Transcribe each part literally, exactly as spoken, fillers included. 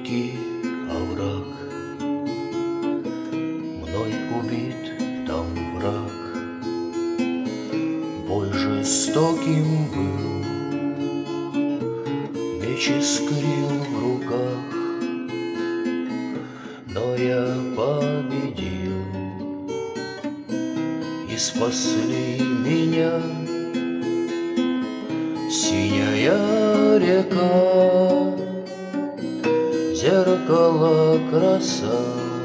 глубокий овраг, мной убит там враг. Бой жестоким был, меч искрил в руках, но я победил, и спасли меня синяя река, зеркало краса,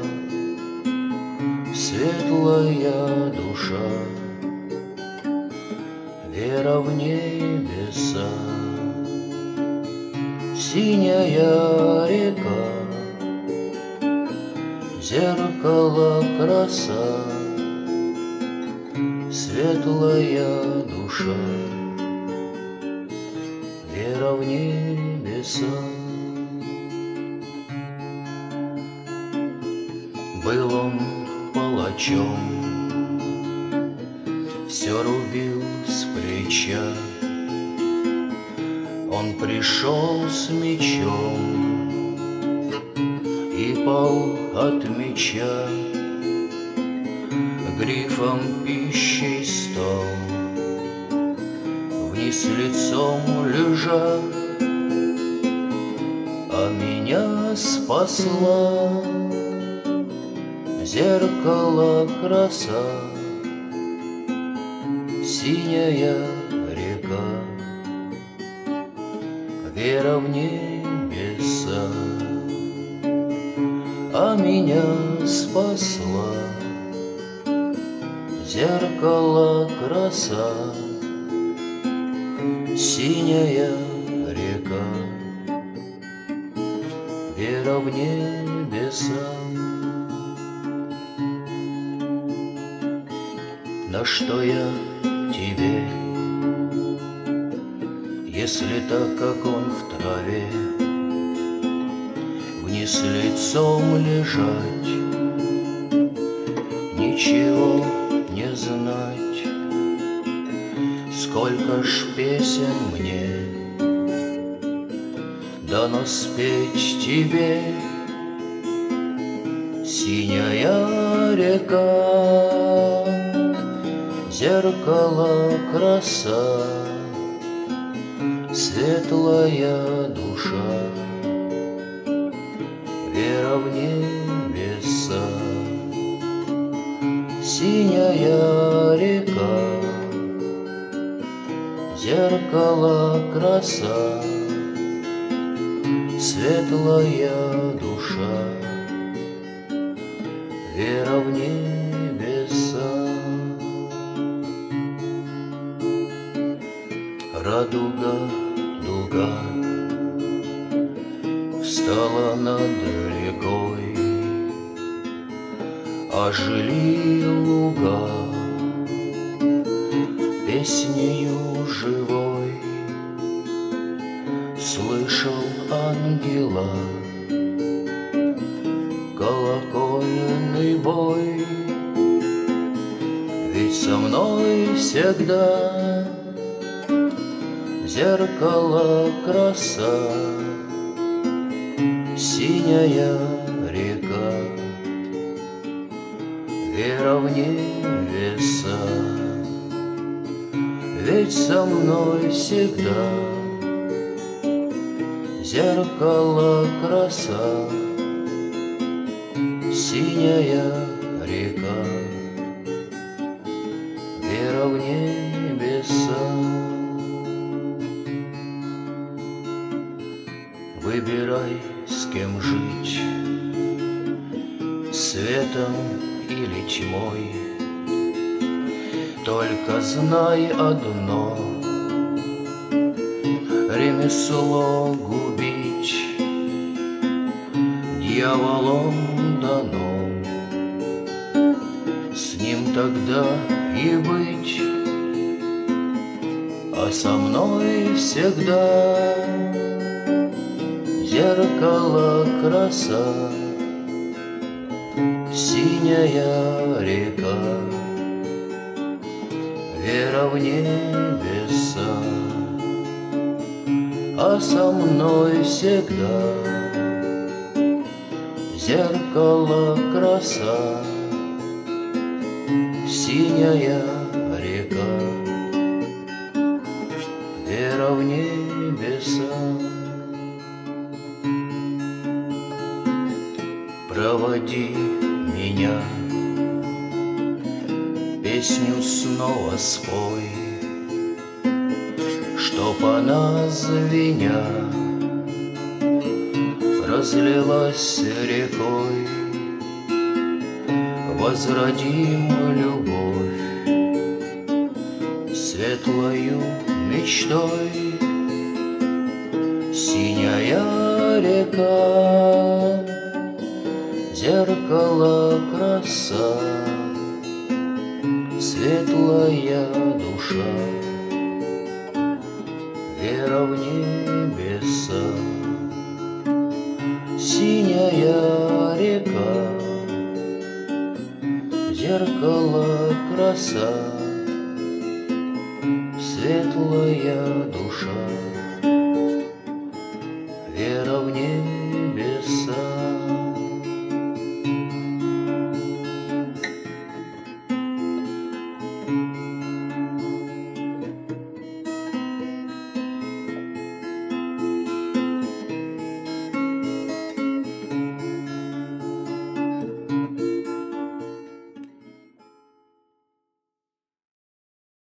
светлая душа, вера в небеса. Синяя река, зеркало краса, светлая душа, вера в небеса. Был он палачом, все рубил с плеча. Он пришел с мечом и пал от меча, грифом пищей стал, вниз лицом лежа, а меня спасла зеркало краса, синяя река, вера в небеса. А меня спасла зеркало краса, синяя река, вера в небеса. На что я тебе, если так, как он в траве, вниз лицом лежать, ничего не знать? Сколько ж песен мне дано спеть тебе, синяя река, зеркало краса, светлая душа, вера в небеса. Синяя река, зеркало краса, светлая душа, вера в небеса. Радуга, дуга встала над рекой, ожили луга песнею живой. Слышал ангела колокольный бой, ведь со мной всегда зеркало краса, синяя река, вера в небеса. Ведь со мной всегда зеркало краса, синяя река, вера в небеса. Выбирай, с кем жить, светом или тьмой, только знай одно: ремесло губить дьяволом дано. С ним тогда и быть, а со мной всегда зеркало краса, синяя река, вера в небеса. А со мной всегда зеркало краса, синяя река, вера в небеса. Проводи меня, песню снова спой, чтоб она, звеня, разлилась рекой. Возродим любовь светлою мечтой. Синяя река, зеркало краса, светлая душа, вера в небеса. Синяя река, зеркало краса, светлая душа, вера в небеса.